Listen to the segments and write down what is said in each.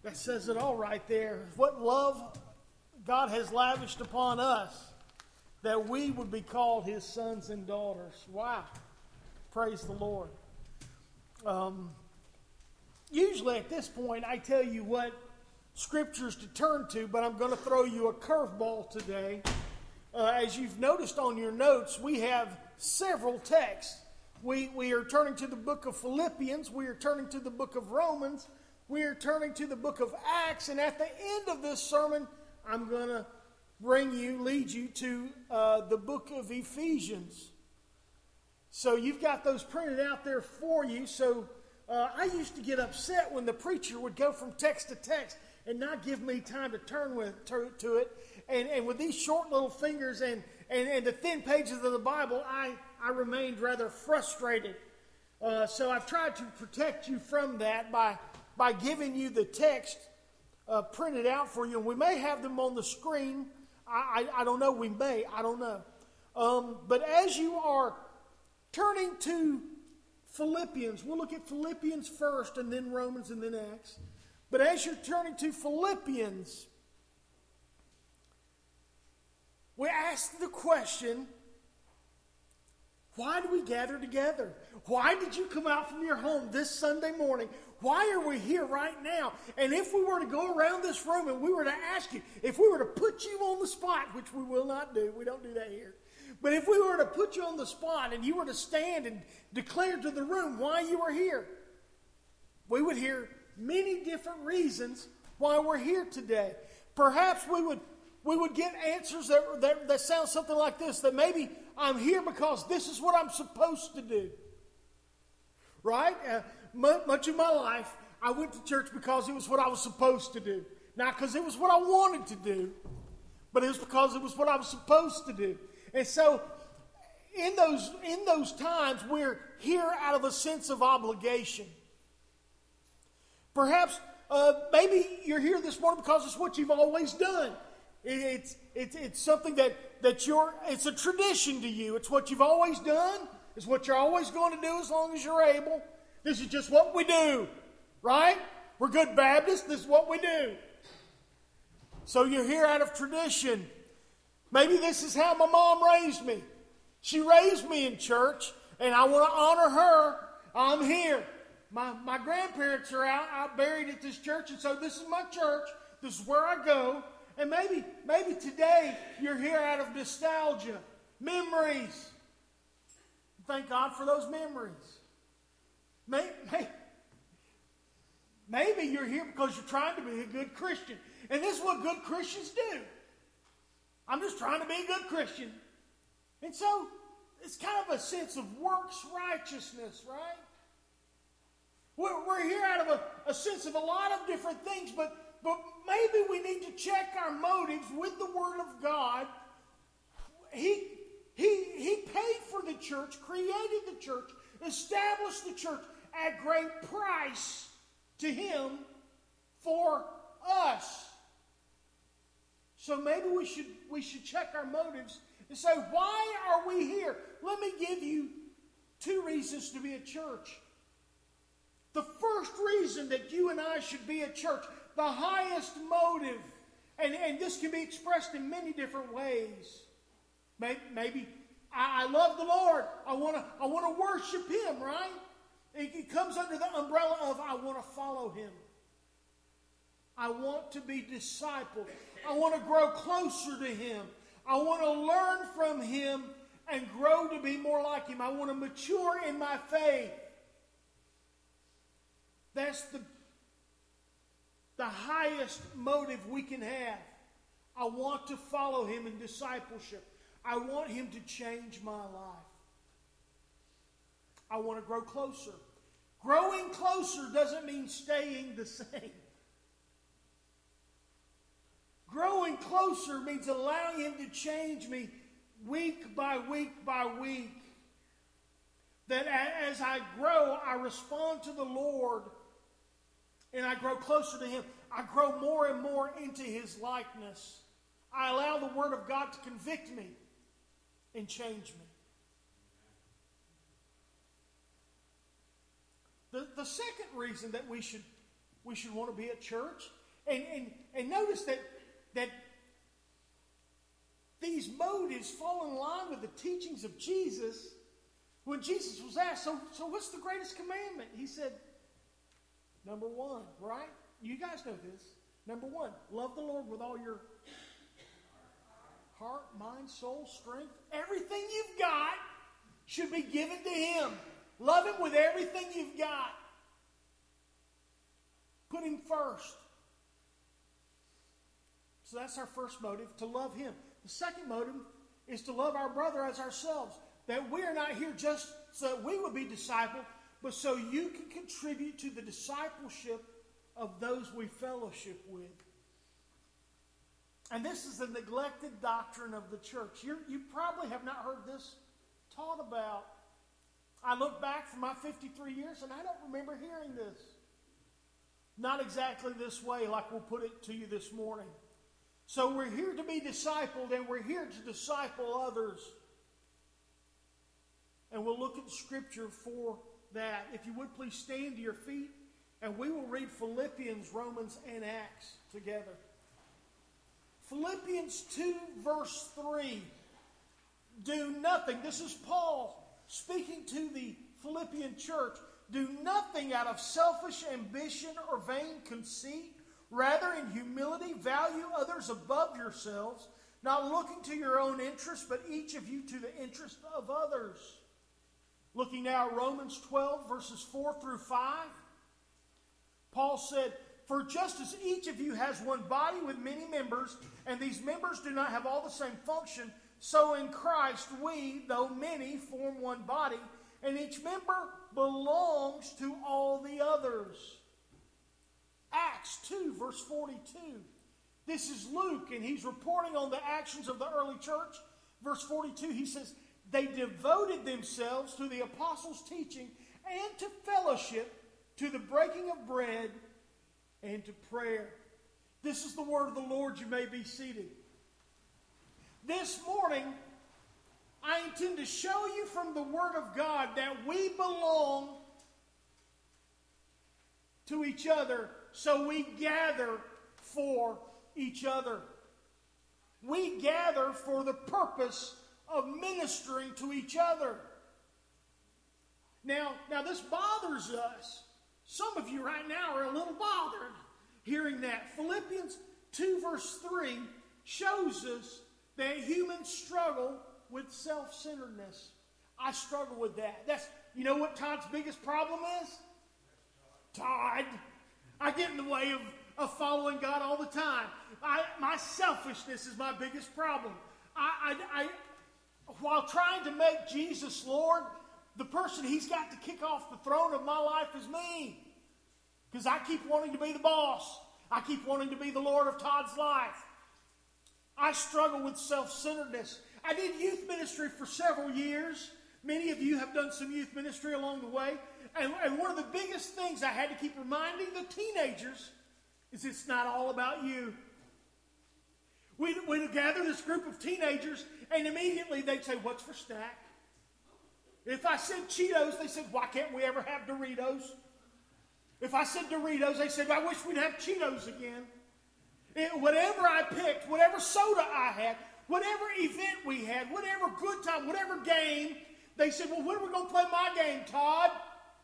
That says it all right there. What love God has lavished upon us, that we would be called His sons and daughters. Wow. Praise the Lord. Usually at this point, I tell you what scriptures to turn to, but I'm going to throw you a curveball today. As you've noticed on your notes, we have several texts. We are turning to the book of Philippians. We are turning to the book of Romans. We are turning to the book of Acts. And at the end of this sermon, I'm going to lead you to the book of Ephesians. So you've got those printed out there for you. So I used to get upset when the preacher would go from text to text and not give me time to turn to it. And with these short little fingers and the thin pages of the Bible, I remained rather frustrated. So I've tried to protect you from that by giving you the text printed out for you. And we may have them on the screen. I don't know. We may. I don't know. But as you are turning to Philippians, we'll look at Philippians first and then Romans and then Acts. But as you're turning to Philippians, we ask the question, why do we gather together? Why did you come out from your home this Sunday morning? Why are we here right now? And if we were to go around this room and we were to ask you, if we were to put you on the spot, which we will not do, we don't do that here. But if we were to put you on the spot and you were to stand and declare to the room why you were here, we would hear many different reasons why we're here today. Perhaps we would get answers that sound something like this, that maybe I'm here because this is what I'm supposed to do. Right? Much of my life, I went to church because it was what I was supposed to do. Not because it was what I wanted to do, but it was because it was what I was supposed to do. And so, in those times, we're here out of a sense of obligation. Perhaps, maybe you're here this morning because it's what you've always done. It's something it's a tradition to you. It's what you've always done. It's what you're always going to do as long as you're able. This is just what we do, right? We're good Baptists. This is what we do. So you're here out of tradition. Maybe this is how my mom raised me. She raised me in church, and I want to honor her. I'm here. My grandparents are out buried at this church, and so this is my church. This is where I go. And maybe today you're here out of nostalgia, memories. Thank God for those memories. Maybe you're here because you're trying to be a good Christian. And this is what good Christians do. I'm just trying to be a good Christian. And so it's kind of a sense of works righteousness, right? We're here out of a sense of a lot of different things, but maybe we need to check our motives with the Word of God. He paid for the church, created the church, established the church at great price to Him for us. So maybe we should check our motives and say, why are we here? Let me give you 2 reasons to be a church. The first reason that you and I should be a church, the highest motive, and this can be expressed in many different ways. Maybe I love the Lord. I want to worship Him, right? It comes under the umbrella of I want to follow Him. I want to be discipled. I want to grow closer to Him. I want to learn from Him and grow to be more like Him. I want to mature in my faith. That's the highest motive we can have. I want to follow Him in discipleship. I want Him to change my life. I want to grow closer. Growing closer doesn't mean staying the same. Growing closer means allowing Him to change me week by week by week. That as I grow, I respond to the Lord and I grow closer to Him. I grow more and more into His likeness. I allow the Word of God to convict me and change me. The second reason that we should want to be at church And notice that these motives fall in line with the teachings of Jesus. When Jesus was asked, so what's the greatest commandment? He said, number one, right? You guys know this. Number one, love the Lord with all your heart, mind, soul, strength. Everything you've got should be given to Him. Love Him with everything you've got. Put Him first. So that's our first motive, to love Him. The second motive is to love our brother as ourselves. That we are not here just so that we would be discipled, but so you can contribute to the discipleship of those we fellowship with. And this is the neglected doctrine of the church. You probably have not heard this taught about. I look back from my 53 years and I don't remember hearing this. Not exactly this way like we'll put it to you this morning. So we're here to be discipled, and we're here to disciple others. And we'll look at the scripture for that. If you would please stand to your feet, and we will read Philippians, Romans, and Acts together. Philippians 2, verse 3. Do nothing. This is Paul speaking to the Philippian church. Do nothing out of selfish ambition or vain conceit. Rather, in humility, value others above yourselves, not looking to your own interest, but each of you to the interest of others. Looking now at Romans 12, verses 4 through 5. Paul said, for just as each of you has one body with many members, and these members do not have all the same function, so in Christ we, though many, form one body, and each member belongs to all the others. Acts 2, verse 42. This is Luke, and he's reporting on the actions of the early church. Verse 42, he says, they devoted themselves to the apostles' teaching and to fellowship, to the breaking of bread, and to prayer. This is the word of the Lord. You may be seated. This morning, I intend to show you from the Word of God that we belong to each other, so we gather for each other. We gather for the purpose of ministering to each other. Now this bothers us. Some of you right now are a little bothered hearing that. Philippians 2 verse 3 shows us that humans struggle with self-centeredness. I struggle with that. You know what Todd's biggest problem is? Todd. I get in the way of following God all the time. My selfishness is my biggest problem. While trying to make Jesus Lord, the person He's got to kick off the throne of my life is me. Because I keep wanting to be the boss. I keep wanting to be the Lord of Todd's life. I struggle with self-centeredness. I did youth ministry for several years. Many of you have done some youth ministry along the way. And one of the biggest things I had to keep reminding the teenagers is it's not all about you. We'd gather this group of teenagers, and immediately they'd say, what's for snack? If I said Cheetos, they said, why can't we ever have Doritos? If I said Doritos, they said, I wish we'd have Cheetos again. Whatever I picked, whatever soda I had, whatever event we had, whatever good time, whatever game, they said, well, when are we going to play my game, Todd?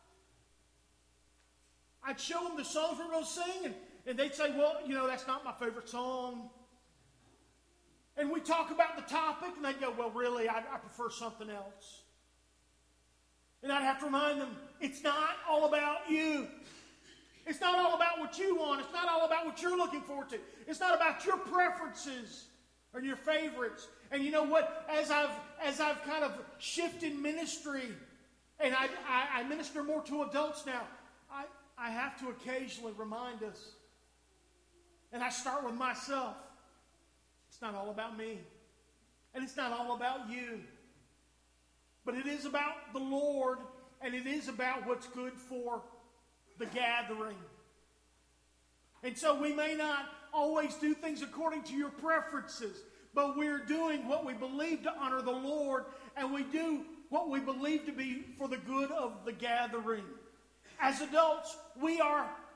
I'd show them the songs we're going to sing, and they'd say, well, that's not my favorite song. And we talk about the topic, and they'd go, well, really, I prefer something else. And I'd have to remind them, it's not all about you. It's not all about what you want. It's not all about what you're looking forward to. It's not about your preferences or your favorites. And you know what? As I've kind of shifted ministry, and I minister more to adults now, I have to occasionally remind us. And I start with myself. It's not all about me. And it's not all about you. But it is about the Lord, and it is about what's good for the gathering. And so we may not always do things according to your preferences, but we're doing what we believe to honor the Lord, and we do what we believe to be for the good of the gathering. As adults, we are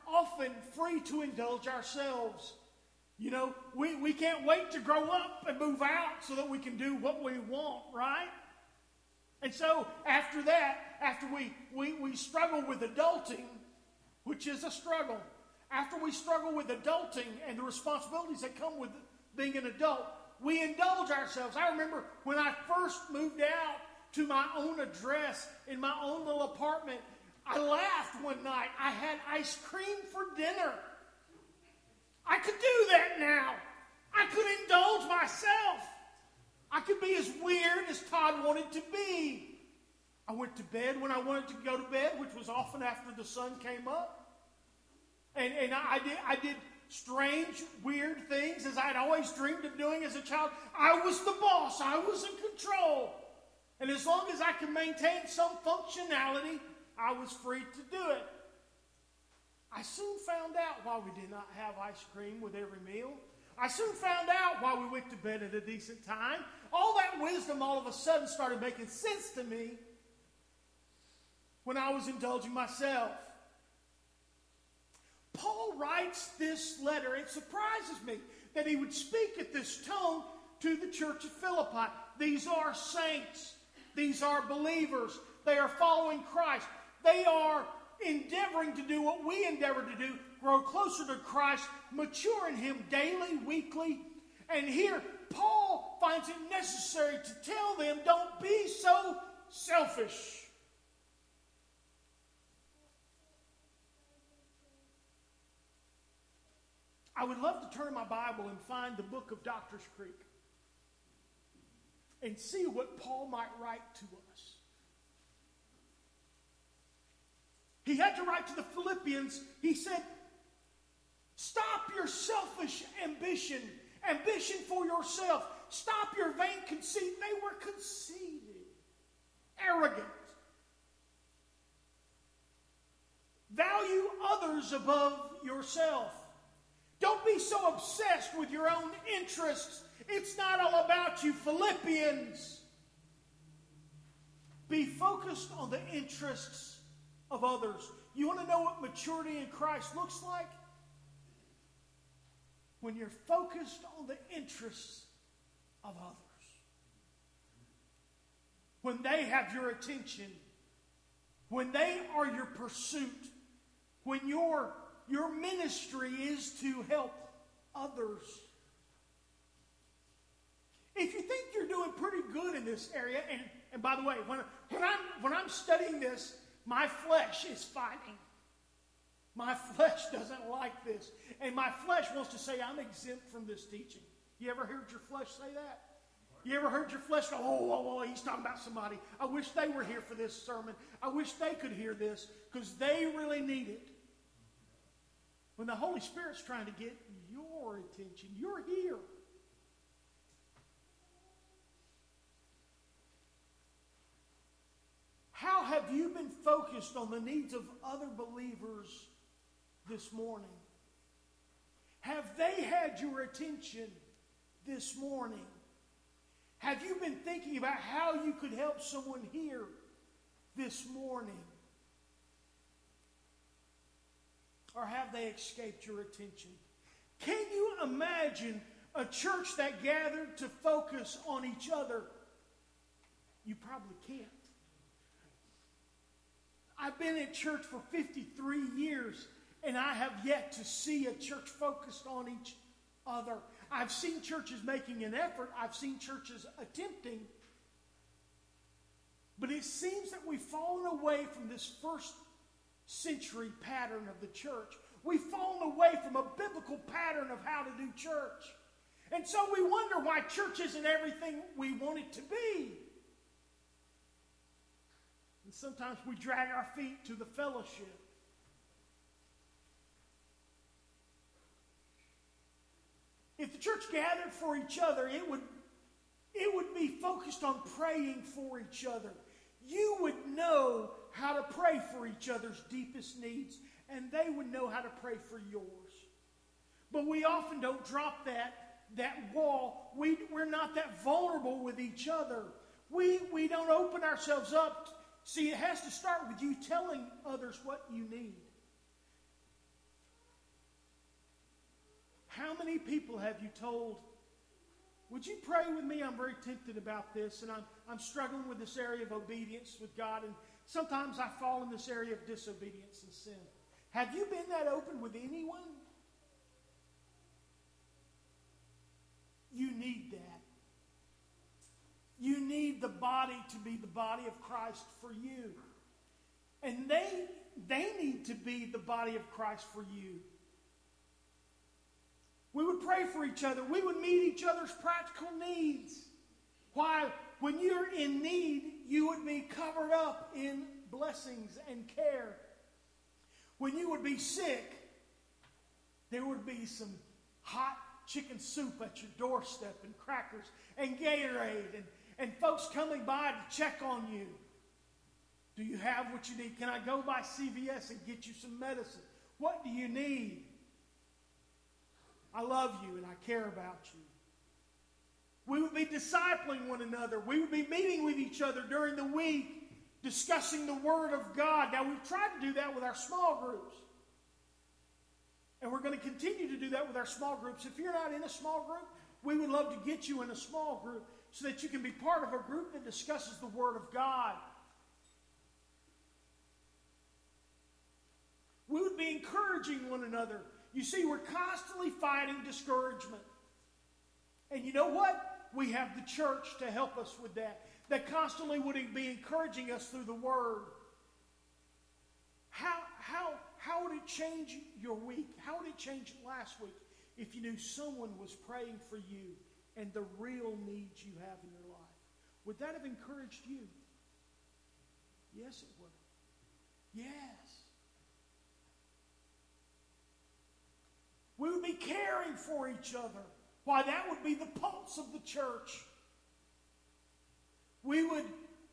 often free to indulge ourselves. You know, we can't wait to grow up and move out so that we can do what we want, right? And so after that, after we struggle with adulting, which is a struggle, after we struggle with adulting and the responsibilities that come with being an adult, we indulge ourselves. I remember when I first moved out to my own address in my own little apartment, I laughed one night. I had ice cream for dinner. I could do that now. I could indulge myself. I could be as weird as Todd wanted to be. I went to bed when I wanted to go to bed, which was often after the sun came up. And I did strange, weird things as I'd always dreamed of doing as a child. I was the boss. I was in control. And as long as I could maintain some functionality, I was free to do it. I soon found out why we did not have ice cream with every meal. I soon found out why we went to bed at a decent time. All that wisdom all of a sudden started making sense to me when I was indulging myself. Paul writes this letter. It surprises me that he would speak at this tone to the church of Philippi. These are saints. These are believers. They are following Christ. They are endeavoring to do what we endeavor to do, grow closer to Christ, mature in Him daily, weekly. And here, Paul finds it necessary to tell them, don't be so selfish. I would love to turn my Bible and find the book of Doctors Creek and see what Paul might write to us. He had to write to the Philippians. He said, stop your selfish ambition for yourself. Stop your vain conceit. They were conceited, arrogant. Value others above yourself. Don't be so obsessed with your own interests. It's not all about you, Philippians. Be focused on the interests of others. You want to know what maturity in Christ looks like? When you're focused on the interests of others. When they have your attention. When they are your pursuit. When your ministry is to help others. If you think you're doing pretty good in this area, and by the way, when I'm studying this, my flesh is fighting. My flesh doesn't like this. And my flesh wants to say, I'm exempt from this teaching. You ever heard your flesh say that? You ever heard your flesh go, oh, he's talking about somebody. I wish they were here for this sermon. I wish they could hear this because they really need it. When the Holy Spirit's trying to get your attention, you're here. How have you been focused on the needs of other believers this morning? Have they had your attention this morning? Have you been thinking about how you could help someone here this morning? Or have they escaped your attention? Can you imagine a church that gathered to focus on each other? You probably can't. I've been in church for 53 years, and I have yet to see a church focused on each other. I've seen churches making an effort. I've seen churches attempting. But it seems that we've fallen away from this first century pattern of the church. We've fallen away from a biblical pattern of how to do church. And so we wonder why church isn't everything we want it to be. And sometimes we drag our feet to the fellowship. If the church gathered for each other, it would be focused on praying for each other. You would know how to pray for each other's deepest needs, and they would know how to pray for yours. But we often don't drop that wall. We're not that vulnerable with each other. We don't open ourselves up. See, it has to start with you telling others what you need. How many people have you told, would you pray with me? I'm very tempted about this, and I'm struggling with this area of obedience with God, and sometimes I fall in this area of disobedience and sin. Have you been that open with anyone? You need that. You need the body to be the body of Christ for you. And they need to be the body of Christ for you. We would pray for each other. We would meet each other's practical needs. Why, when you're in need, you would be covered up in blessings and care. When you would be sick, there would be some hot chicken soup at your doorstep and crackers and Gatorade and folks coming by to check on you. Do you have what you need? Can I go by CVS and get you some medicine? What do you need? I love you and I care about you. We would be discipling one another. We would be meeting with each other during the week, discussing the Word of God. Now, we've tried to do that with our small groups. And we're going to continue to do that with our small groups. If you're not in a small group, we would love to get you in a small group so that you can be part of a group that discusses the Word of God. We would be encouraging one another. You see, we're constantly fighting discouragement. And you know what? We have the church to help us with that. That constantly would be encouraging us through the Word. How would it change your week? How would it change last week if you knew someone was praying for you and the real needs you have in your life? Would that have encouraged you? Yes, it would. Yes. We would be caring for each other. Why, that would be the pulse of the church. We would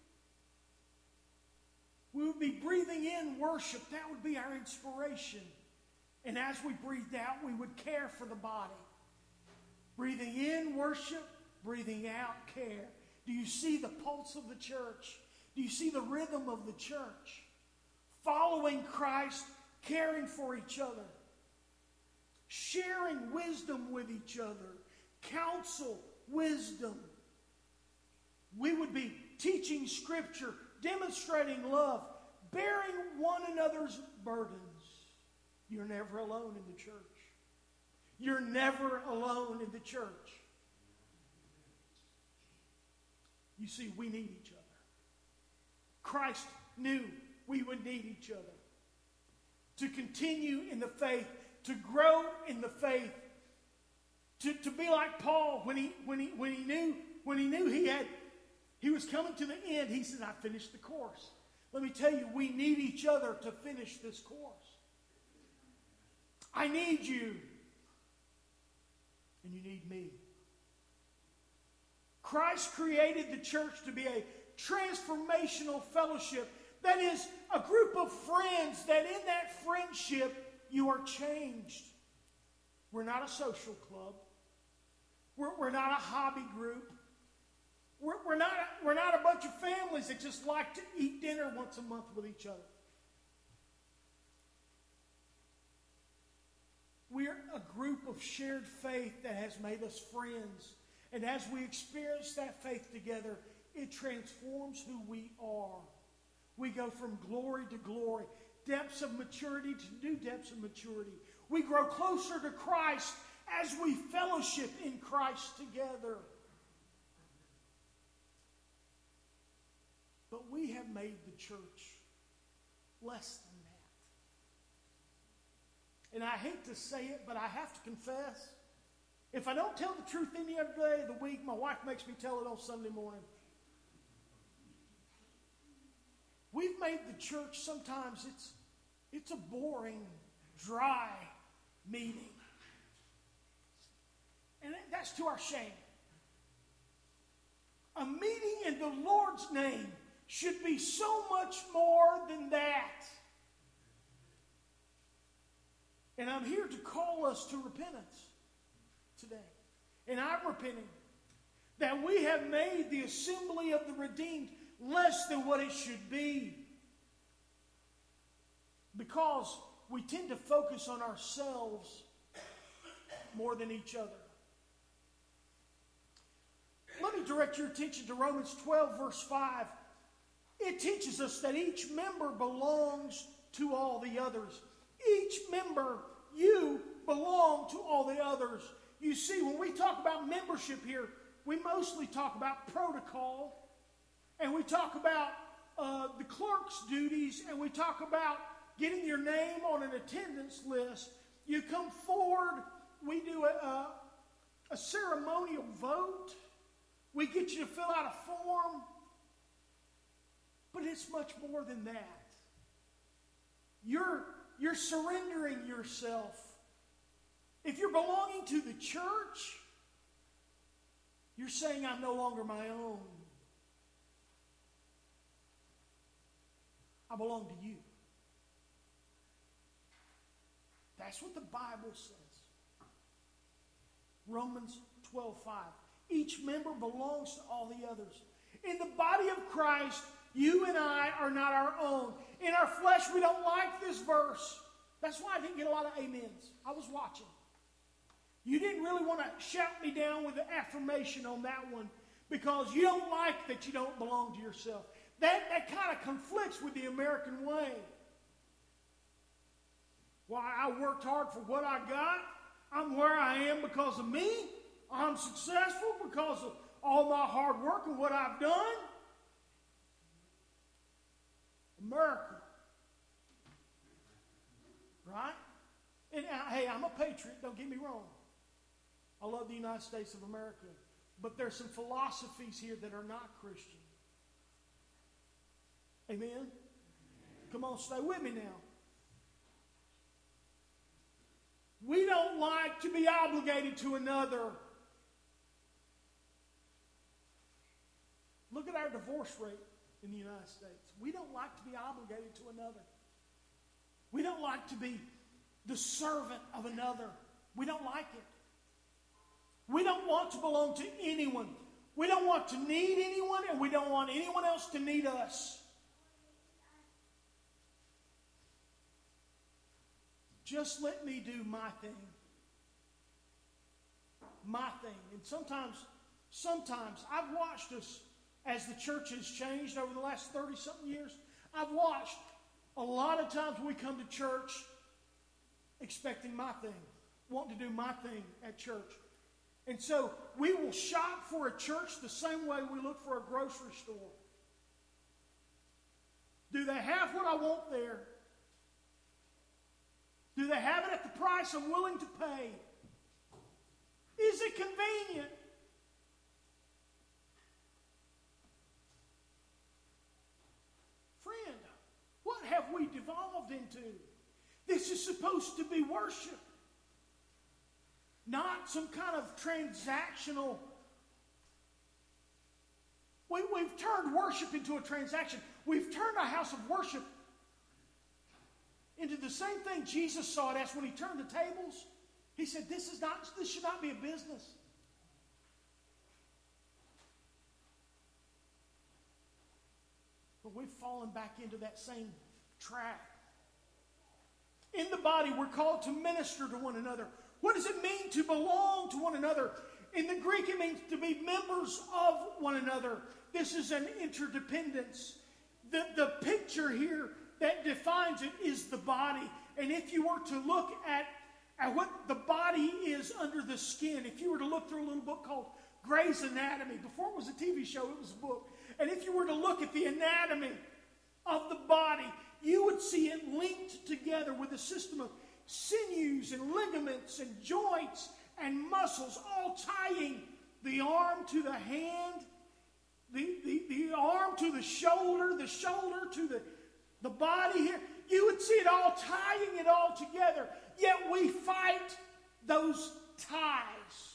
be breathing in worship. That would be our inspiration. And as we breathed out, we would care for the body. Breathing in worship, breathing out care. Do you see the pulse of the church? Do you see the rhythm of the church? Following Christ, caring for each other. Sharing wisdom with each other. Counsel, wisdom. We would be teaching Scripture, demonstrating love, bearing one another's burdens. You're never alone in the church. You're never alone in the church. You see, we need each other. Christ knew we would need each other. To continue in the faith, to grow in the faith, to be like Paul when he knew he was coming to the end. He said, "I finished the course." Let me tell you, we need each other to finish this course. I need you, and you need me. Christ created the church to be a transformational fellowship. That is, a group of friends that in that friendship you are changed. We're not a social club. We're not a hobby group. We're not a bunch of families that just like to eat dinner once a month with each other. We're a group of shared faith that has made us friends. And as we experience that faith together, it transforms who we are. We go from glory to glory, depths of maturity to new depths of maturity. We grow closer to Christ as we fellowship in Christ together. But we have made the church less than that. And I hate to say it, but I have to confess, if I don't tell the truth any other day of the week, my wife makes me tell it on Sunday morning. We've made the church, sometimes it's a boring, dry meeting. And that's to our shame. A meeting in the Lord's name should be so much more than that. And I'm here to call us to repentance today. And I'm repenting that we have made the assembly of the redeemed less than what it should be. Because we tend to focus on ourselves more than each other. Let me direct your attention to Romans 12, verse 5. It teaches us that each member belongs to all the others. Each member, you belong to all the others. You see, when we talk about membership here, we mostly talk about protocol, and we talk about the clerk's duties, and we talk about getting your name on an attendance list. You come forward, we do a ceremonial vote. We get you to fill out a form. But it's much more than that. You're surrendering yourself. If you're belonging to the church, you're saying, I'm no longer my own. I belong to you. That's what the Bible says. Romans 12:5. Each member belongs to all the others. In the body of Christ, you and I are not our own. In our flesh, we don't like this verse. That's why I didn't get a lot of amens. I was watching. You didn't really want to shout me down with an affirmation on that one because you don't like that you don't belong to yourself. That kind of conflicts with the American way. Why, I worked hard for what I got. I'm where I am because of me. I'm successful because of all my hard work and what I've done. America. Right? And hey, I'm a patriot, don't get me wrong. I love the United States of America. But there's some philosophies here that are not Christian. Amen? Come on, stay with me now. We don't like to be obligated to another. Look at our divorce rate in the United States. We don't like to be obligated to another. We don't like to be the servant of another. We don't like it. We don't want to belong to anyone. We don't want to need anyone, and we don't want anyone else to need us. Just let me do my thing. My thing. And sometimes I've watched us as the church has changed over the last 30-something years. I've watched a lot of times we come to church expecting my thing, wanting to do my thing at church. And so we will shop for a church the same way we look for a grocery store. Do they have what I want there? Do they have it at the price I'm willing to pay? Is it convenient? Friend, what have we devolved into? This is supposed to be worship. Not some kind of transactional. We've turned worship into a transaction. We've turned a house of worship into the same thing Jesus saw it as when he turned the tables. He said, this should not be a business. But we've fallen back into that same trap. In the body, we're called to minister to one another. What does it mean to belong to one another? In the Greek, it means to be members of one another. This is an interdependence. The picture here that defines it is the body. And if you were to look at what the body is under the skin, if you were to look through a little book called Grey's Anatomy, before it was a TV show, it was a book. And if you were to look at the anatomy of the body, you would see it linked together with a system of sinews and ligaments and joints and muscles, all tying the arm to the hand, the arm to the shoulder to the body here. You would see it all tying it all together. Yet we fight those ties.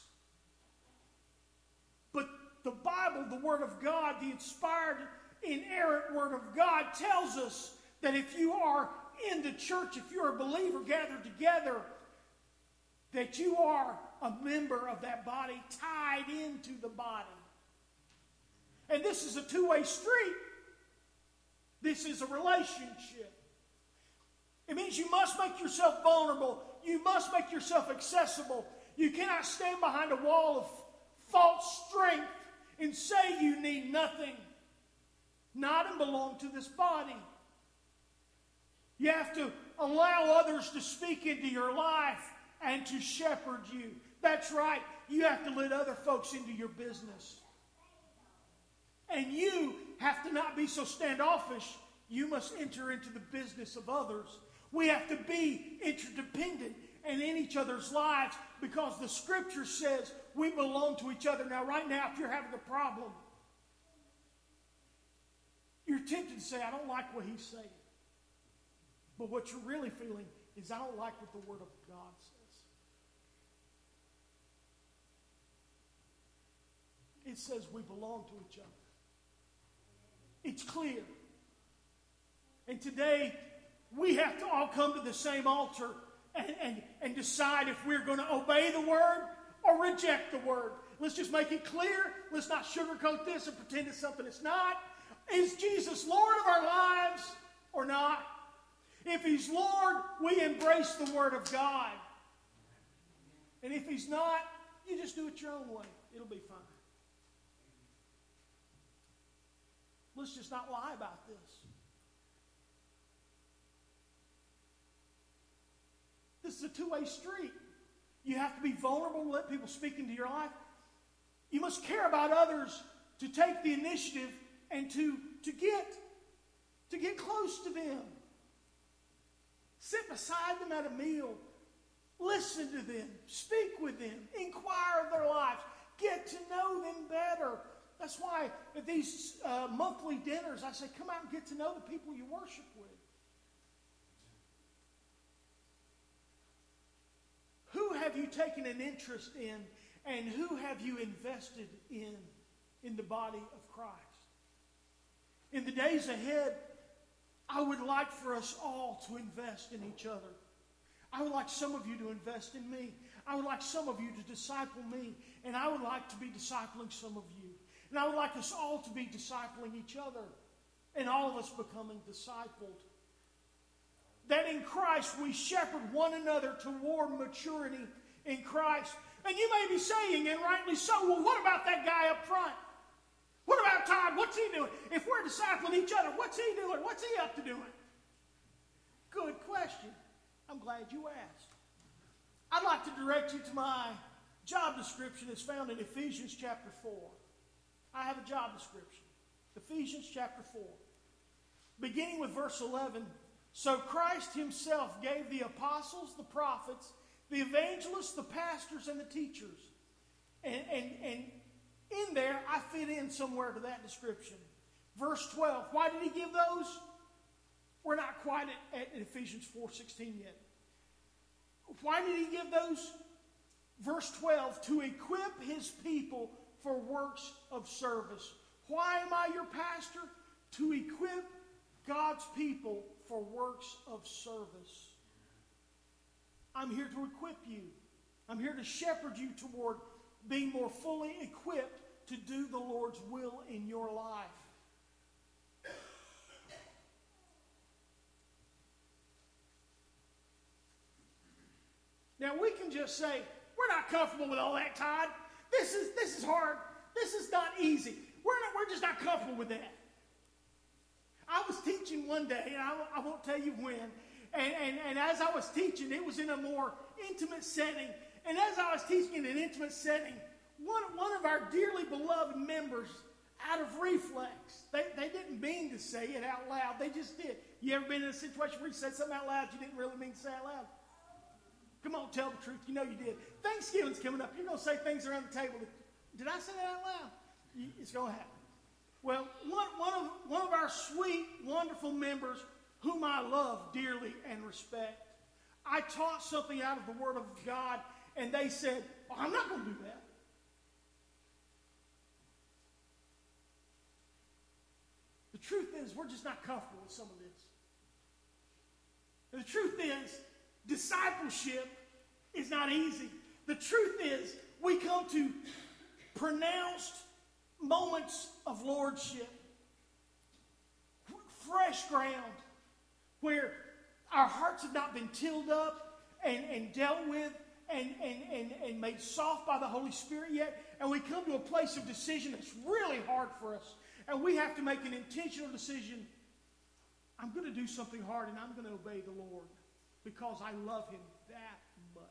But the Bible, the Word of God, the inspired, inerrant Word of God tells us that if you are in the church, if you're a believer gathered together, that you are a member of that body, tied into the body. And this is a two-way street. This is a relationship. It means you must make yourself vulnerable. You must make yourself accessible. You cannot stand behind a wall of false strength and say you need nothing, not and belong to this body. You have to allow others to speak into your life and to shepherd you. That's right. You have to let other folks into your business. And you have to not be so standoffish. You must enter into the business of others. We have to be interdependent and in each other's lives because the Scripture says we belong to each other. Now, right now, if you're having a problem, you're tempted to say, I don't like what he's saying. But what you're really feeling is, I don't like what the Word of God says. It says we belong to each other. It's clear. And today, we have to all come to the same altar and decide if we're going to obey the Word or reject the Word. Let's just make it clear. Let's not sugarcoat this and pretend it's something it's not. Is Jesus Lord of our lives or not? If He's Lord, we embrace the Word of God. And if He's not, you just do it your own way. It'll be fine. Let's just not lie about this. This is a two-way street. You have to be vulnerable and let people speak into your life. You must care about others to take the initiative and to get close to them. Sit beside them at a meal. Listen to them. Speak with them. Inquire of their lives. Get to know them better. That's why at these monthly dinners, I say, come out and get to know the people you worship with. Who have you taken an interest in, and who have you invested in the body of Christ? In the days ahead, I would like for us all to invest in each other. I would like some of you to invest in me. I would like some of you to disciple me. And I would like to be discipling some of you. And I would like us all to be discipling each other. And all of us becoming discipled. That in Christ we shepherd one another toward maturity in Christ. And you may be saying, and rightly so, well, what about that guy up front? What about Todd? What's he doing? If we're discipling each other, what's he doing? What's he up to doing? Good question. I'm glad you asked. I'd like to direct you to my job description that's found in Ephesians chapter 4. I have a job description. Ephesians chapter 4. Beginning with verse 11. So Christ himself gave the apostles, the prophets, the evangelists, the pastors, and the teachers. And in there, I fit in somewhere to that description. Verse 12. Why did he give those? We're not quite at Ephesians 4:16 yet. Why did he give those? Verse 12. To equip his people for works of service. Why am I your pastor? To equip God's people for works of service. I'm here to equip you. I'm here to shepherd you toward being more fully equipped to do the Lord's will in your life. Now we can just say, we're not comfortable with all that, Todd. This is hard. This is not easy. We're just not comfortable with that. I was teaching one day, and I won't tell you when, and as I was teaching, it was in a more intimate setting. And as I was teaching in an intimate setting, one of our dearly beloved members, out of reflex, they didn't mean to say it out loud. They just did. You ever been in a situation where you said something out loud you didn't really mean to say out loud? Come on, tell the truth. You know you did. Thanksgiving's coming up. You're going to say things around the table. Did I say that out loud? It's going to happen. Well, one of our sweet, wonderful members, whom I love dearly and respect, I taught something out of the Word of God, and they said, well, I'm not going to do that. The truth is, we're just not comfortable with some of this. And the truth is, discipleship is not easy. The truth is, we come to pronounced moments of lordship, fresh ground, where our hearts have not been tilled up and dealt with, and made soft by the Holy Spirit yet. And we come to a place of decision that's really hard for us. And we have to make an intentional decision. I'm going to do something hard and I'm going to obey the Lord because I love Him that much.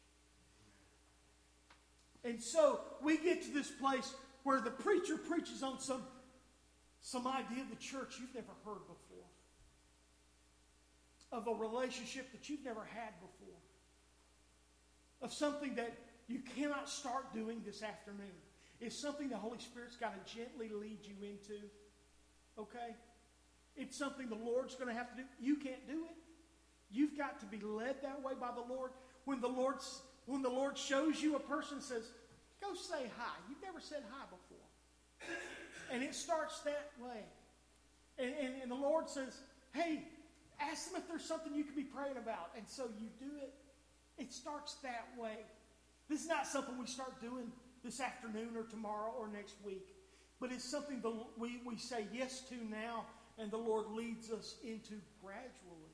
And so we get to this place where the preacher preaches on some idea of the church you've never heard before, of a relationship that you've never had before, of something that you cannot start doing this afternoon. It's something the Holy Spirit's got to gently lead you into. Okay? It's something the Lord's going to have to do. You can't do it. You've got to be led that way by the Lord. When the Lord shows you a person, says, go say hi. You've never said hi before. And it starts that way. And the Lord says, hey, ask them if there's something you could be praying about. And so you do it. It starts that way. This is not something we start doing this afternoon or tomorrow or next week. But it's something we say yes to now, and the Lord leads us into gradually.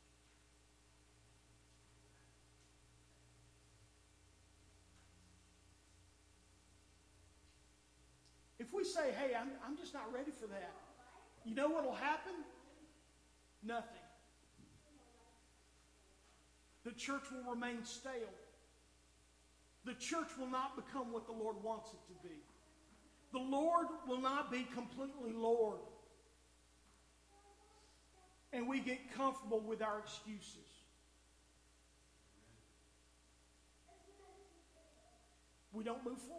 If we say, hey, I'm just not ready for that, you know what will happen? Nothing. The church will remain stale. The church will not become what the Lord wants it to be. The Lord will not be completely Lord. And we get comfortable with our excuses. We don't move forward.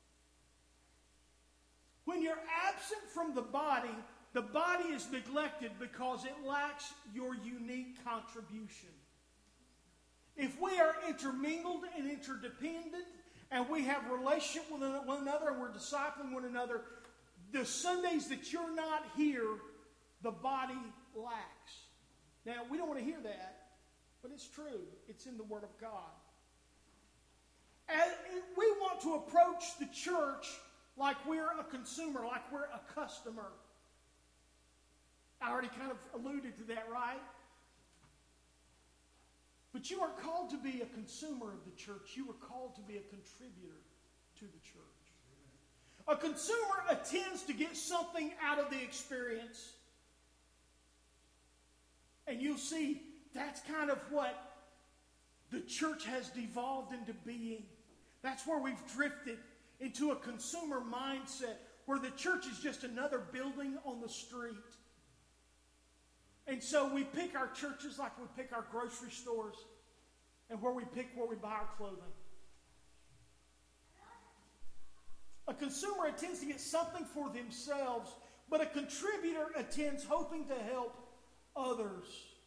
When you're absent from the body is neglected because it lacks your unique contribution. If we are intermingled and interdependent, and we have relationship with one another, and we're discipling one another, the Sundays that you're not here, the body lacks. Now, we don't want to hear that, but it's true. It's in the Word of God. And we want to approach the church like we're a consumer, like we're a customer. I already kind of alluded to that, right? But you are called to be a consumer of the church. You are called to be a contributor to the church. A consumer attends to get something out of the experience. And you'll see that's kind of what the church has devolved into being. That's where we've drifted into a consumer mindset where the church is just another building on the street. And so we pick our churches like we pick our grocery stores and where we buy our clothing. A consumer attends to get something for themselves, but a contributor attends hoping to help others.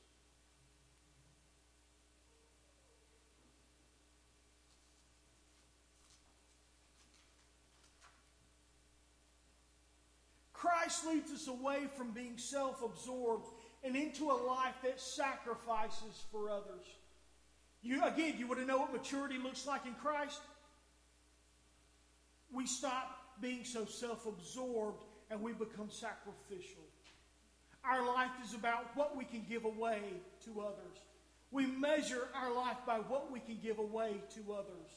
Christ leads us away from being self-absorbed and into a life that sacrifices for others. You want to know what maturity looks like in Christ? We stop being so self-absorbed and we become sacrificial. Our life is about what we can give away to others. We measure our life by what we can give away to others.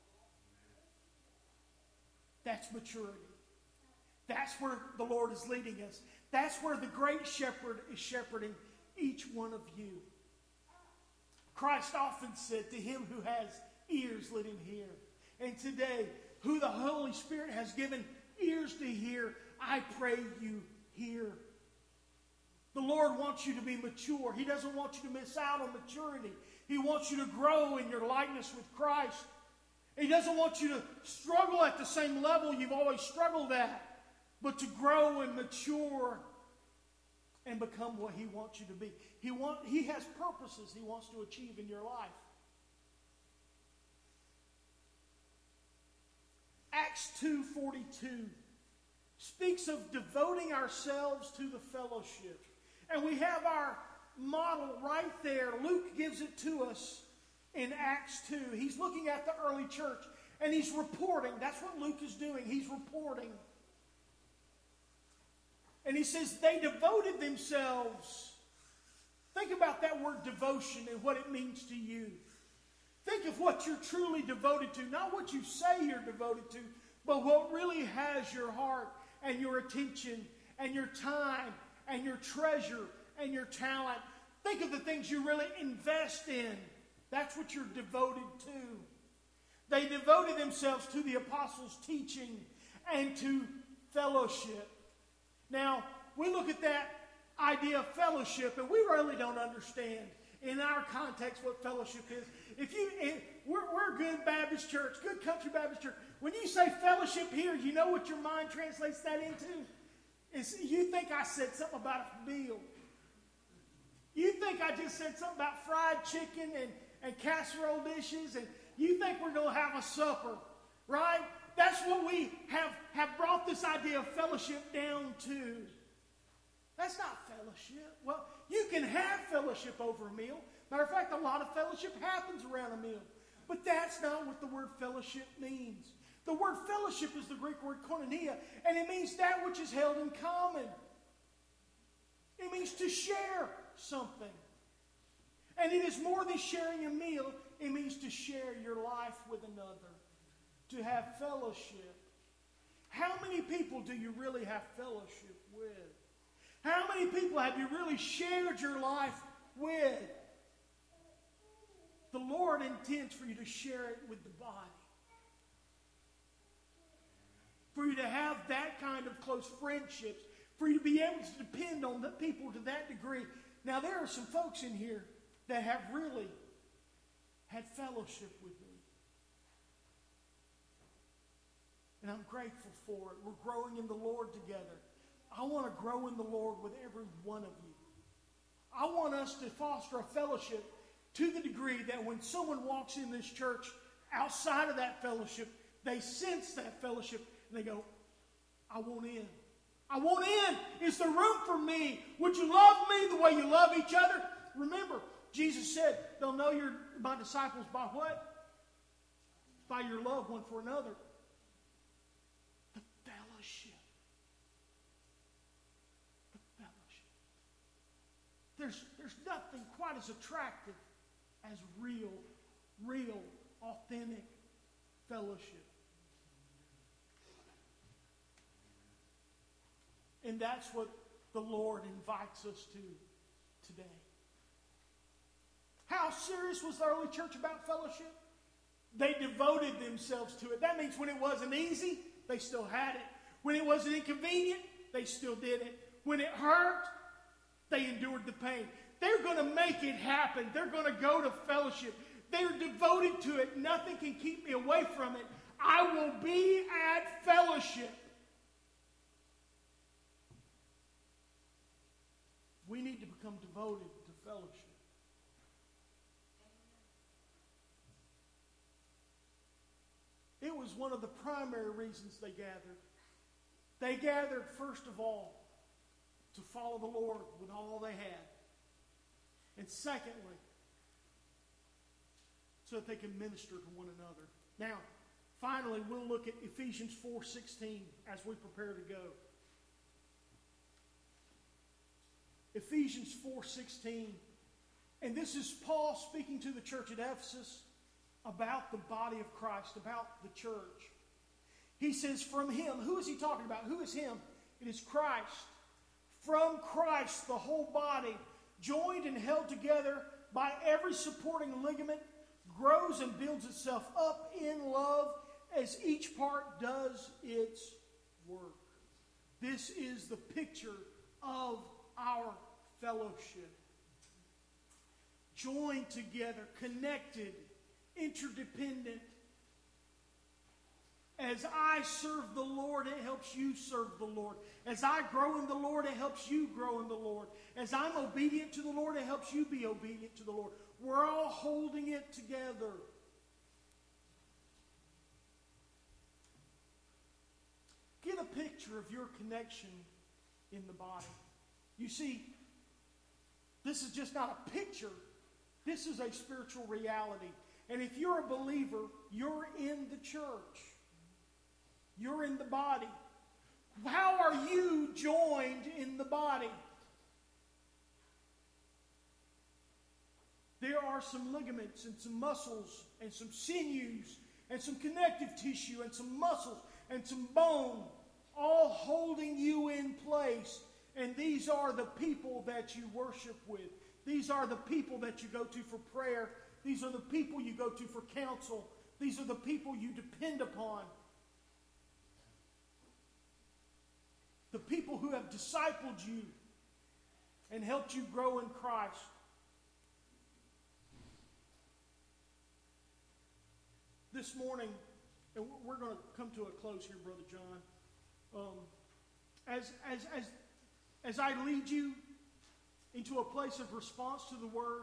That's maturity. That's where the Lord is leading us. That's where the great shepherd is shepherding each one of you. Christ often said, to him who has ears, let him hear. And today, who the Holy Spirit has given ears to hear, I pray you hear. The Lord wants you to be mature. He doesn't want you to miss out on maturity. He wants you to grow in your likeness with Christ. He doesn't want you to struggle at the same level you've always struggled at, but to grow and mature and become what He wants you to be. He has purposes He wants to achieve in your life. Acts 2:42 speaks of devoting ourselves to the fellowship. And we have our model right there. Luke gives it to us in Acts 2. He's looking at the early church and he's reporting. That's what Luke is doing. He's reporting. And he says they devoted themselves. Think about that word devotion and what it means to you. Think of what you're truly devoted to, not what you say you're devoted to, but what really has your heart and your attention and your time and your treasure and your talent. Think of the things you really invest in. That's what you're devoted to. They devoted themselves to the apostles' teaching and to fellowship. Now, we look at that idea of fellowship, and we really don't understand in our context what fellowship is. We're a good Baptist church, good country Baptist church. When you say fellowship here, you know what your mind translates that into? You think I said something about a meal. You think I just said something about fried chicken and casserole dishes, and you think we're going to have a supper, right? That's what we have brought this idea of fellowship down to. That's not fellowship. Well, you can have fellowship over a meal. Matter of fact, a lot of fellowship happens around a meal. But that's not what the word fellowship means. The word fellowship is the Greek word koinonia, and it means that which is held in common. It means to share something. And it is more than sharing a meal. It means to share your life with another. To have fellowship. How many people do you really have fellowship with? How many people have you really shared your life with? The Lord intends for you to share it with the body. For you to have that kind of close friendships. For you to be able to depend on the people to that degree. Now, there are some folks in here that have really had fellowship with me. And I'm grateful for it. We're growing in the Lord together. I want to grow in the Lord with every one of you. I want us to foster a fellowship to the degree that when someone walks in this church outside of that fellowship, they sense that fellowship and they go, I want in. I want in. Is there room for me? Would you love me the way you love each other? Remember, Jesus said, they'll know you're my disciples by what? By your love one for another. The fellowship. The fellowship. There's nothing quite as attractive as real, authentic fellowship. And that's what the Lord invites us to today. How serious was the early church about fellowship? They devoted themselves to it. That means when it wasn't easy, they still had it. When it wasn't inconvenient, they still did it. When it hurt, they endured the pain. They're going to make it happen. They're going to go to fellowship. They're devoted to it. Nothing can keep me away from it. I will be at fellowship. We need to become devoted to fellowship. It was one of the primary reasons they gathered. They gathered, first of all, to follow the Lord with all they had. And secondly, so that they can minister to one another. Now, finally, we'll look at Ephesians 4:16 as we prepare to go. Ephesians 4:16. And this is Paul speaking to the church at Ephesus about the body of Christ, about the church. He says, from him, who is he talking about? Who is him? It is Christ. From Christ, the whole body, joined and held together by every supporting ligament, grows and builds itself up in love as each part does its work. This is the picture of our fellowship. Joined together, connected, interdependent. As I serve the Lord, it helps you serve the Lord. As I grow in the Lord, it helps you grow in the Lord. As I'm obedient to the Lord, it helps you be obedient to the Lord. We're all holding it together. Get a picture of your connection in the body. You see, this is just not a picture. This is a spiritual reality. And if you're a believer, you're in the church. You're in the body. How are you joined in the body? There are some ligaments and some muscles and some sinews and some connective tissue and some muscles and some bone all holding you in place. And these are the people that you worship with. These are the people that you go to for prayer. These are the people you go to for counsel. These are the people you depend upon. The people who have discipled you and helped you grow in Christ. This morning, and we're going to come to a close here, Brother John. As I lead you into a place of response to the Word,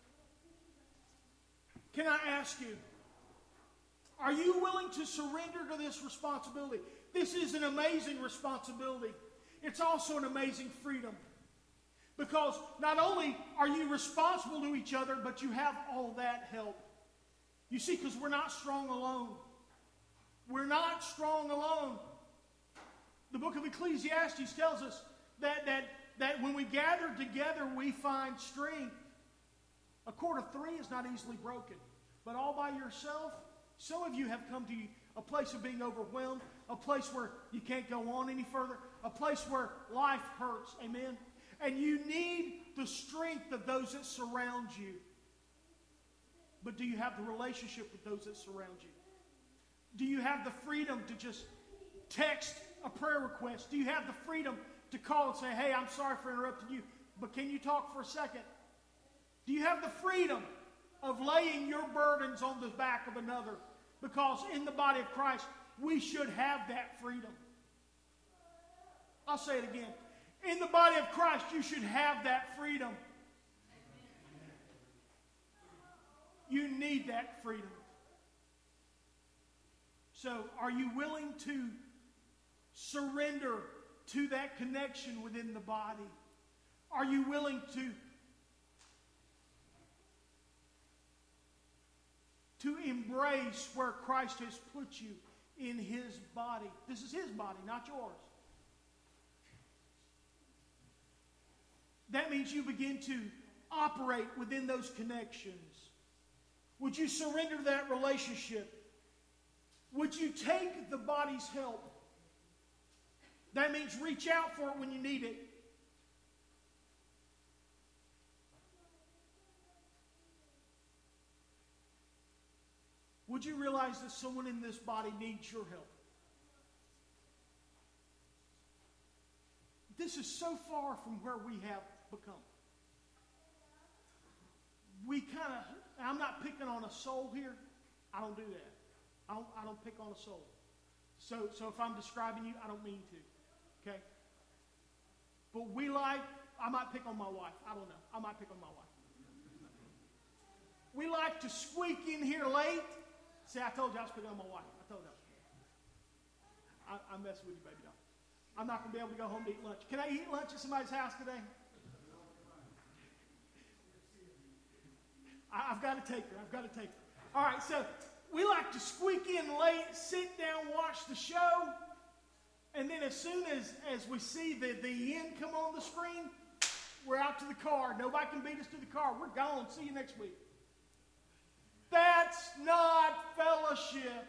can I ask you, are you willing to surrender to this responsibility? This is an amazing responsibility. It's also an amazing freedom. Because not only are you responsible to each other, but you have all that help. You see, because we're not strong alone. We're not strong alone. The book of Ecclesiastes tells us that when we gather together, we find strength. A cord of three is not easily broken. But all by yourself, some of you have come to a place of being overwhelmed, a place where you can't go on any further, a place where life hurts. Amen? And you need the strength of those that surround you. But do you have the relationship with those that surround you? Do you have the freedom to just text a prayer request? Do you have the freedom to call and say, hey, I'm sorry for interrupting you, but can you talk for a second? Do you have the freedom of laying your burdens on the back of another? Because in the body of Christ, we should have that freedom. I'll say it again. In the body of Christ, you should have that freedom. You need that freedom. So, are you willing to surrender to that connection within the body? Are you willing to embrace where Christ has put you in His body? This is His body, not yours. That means you begin to operate within those connections. Would you surrender that relationship? Would you take the body's help? That means reach out for it when you need it. Would you realize that someone in this body needs your help? This is so far from where we have become. I'm not picking on a soul here. I don't do that. I don't pick on a soul. So if I'm describing you, I don't mean to. Okay? But I might pick on my wife. I don't know. I might pick on my wife. We like to squeak in here late. See, I told you I was picking on my wife. I told you. I'm messing with you, baby doll. I'm not going to be able to go home to eat lunch. Can I eat lunch at somebody's house today? I've got to take her. All right, so we like to squeak in late, sit down, watch the show, and then as soon as we see the end come on the screen, we're out to the car. Nobody can beat us to the car. We're gone. See you next week. That's not fellowship.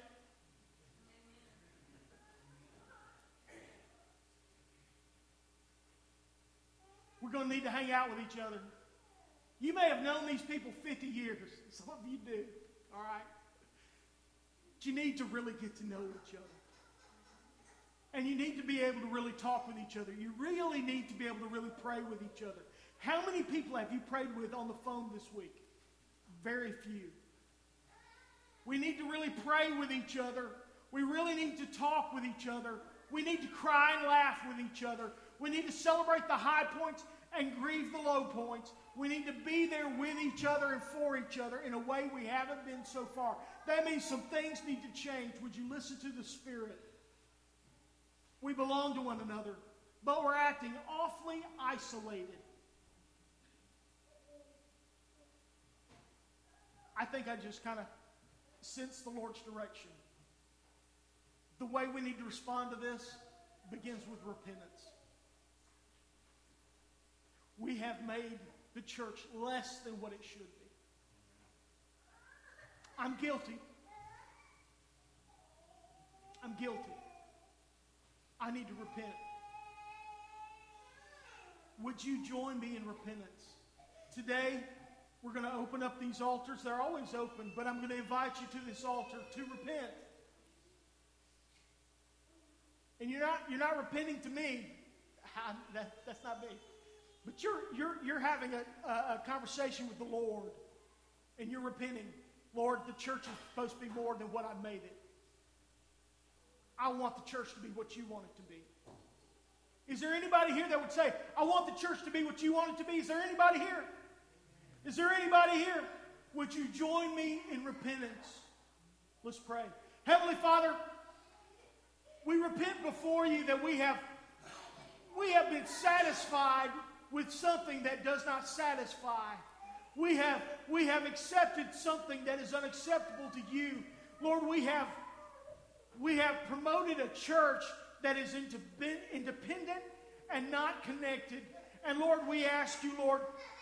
We're going to need to hang out with each other. You may have known these people 50 years. Some of you do. All right? But you need to really get to know each other. And you need to be able to really talk with each other. You really need to be able to really pray with each other. How many people have you prayed with on the phone this week? Very few. We need to really pray with each other. We really need to talk with each other. We need to cry and laugh with each other. We need to celebrate the high points and grieve the low points. We need to be there with each other and for each other in a way we haven't been so far. That means some things need to change. Would you listen to the Spirit? We belong to one another, but we're acting awfully isolated. I think I just kind of sense the Lord's direction. The way we need to respond to this begins with repentance. We have made the church less than what it should be. I'm guilty. I'm guilty. I need to repent. Would you join me in repentance? Today, we're going to open up these altars. They're always open, but I'm going to invite you to this altar to repent. And you're not repenting to me. That's not me. But you're having a conversation with the Lord, and you're repenting. Lord, the church is supposed to be more than what I've made it. I want the church to be what you want it to be. Is there anybody here that would say, I want the church to be what you want it to be? Is there anybody here? Is there anybody here? Would you join me in repentance? Let's pray. Heavenly Father, we repent before you that we have been satisfied with something that does not satisfy. We have accepted something that is unacceptable to you. Lord, we have promoted a church that is independent and not connected. And Lord, we ask you, Lord,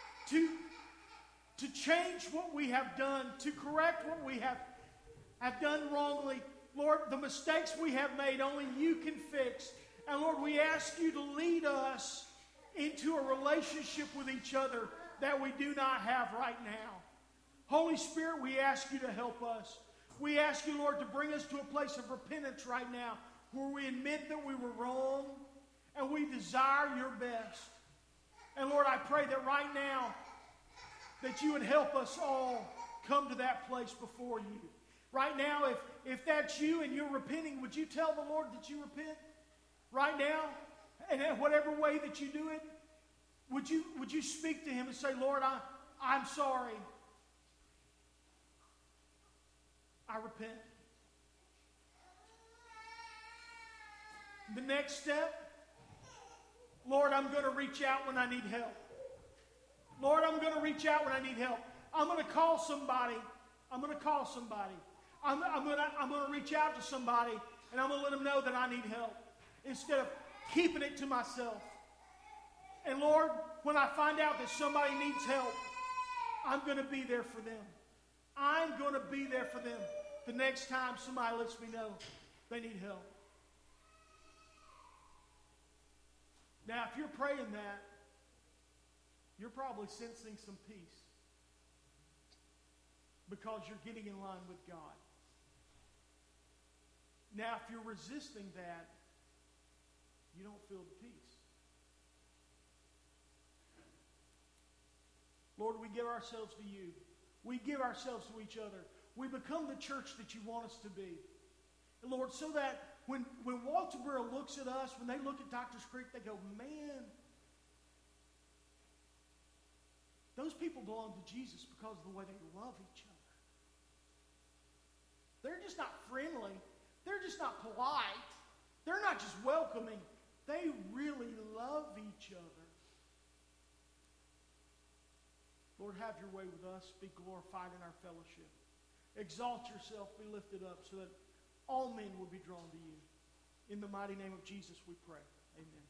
to change what we have done, to correct what we have done wrongly. Lord, the mistakes we have made, only you can fix. And Lord, we ask you to lead us into a relationship with each other that we do not have right now. Holy Spirit, we ask you to help us. We ask you, Lord, to bring us to a place of repentance right now where we admit that we were wrong and we desire your best. And Lord, I pray that right now that you would help us all come to that place before you. Right now, if that's you and you're repenting, would you tell the Lord that you repent? Right now, and in whatever way that you do it, would you speak to him and say, Lord, I'm sorry. I repent. The next step, Lord, I'm going to reach out when I need help. Lord, I'm going to reach out when I need help. I'm going to call somebody. I'm going to call somebody. I'm going to reach out to somebody, and I'm going to let them know that I need help instead of keeping it to myself. And Lord, when I find out that somebody needs help, I'm going to be there for them. I'm going to be there for them the next time somebody lets me know they need help. Now, if you're praying that, you're probably sensing some peace because you're getting in line with God. Now, if you're resisting that, you don't feel the peace. Lord, we give ourselves to you. We give ourselves to each other. We become the church that you want us to be. And Lord, so that when Walterboro looks at us, when they look at Doctors Creek, they go, man, those people belong to Jesus because of the way they love each other. They're just not friendly. They're just not polite. They're not just welcoming. They really love each other. Lord, have your way with us. Be glorified in our fellowship. Exalt yourself, be lifted up so that all men will be drawn to you. In the mighty name of Jesus we pray. Amen.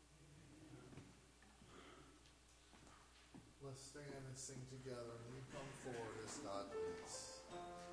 Let's stand and sing together. And you come forward as God leads.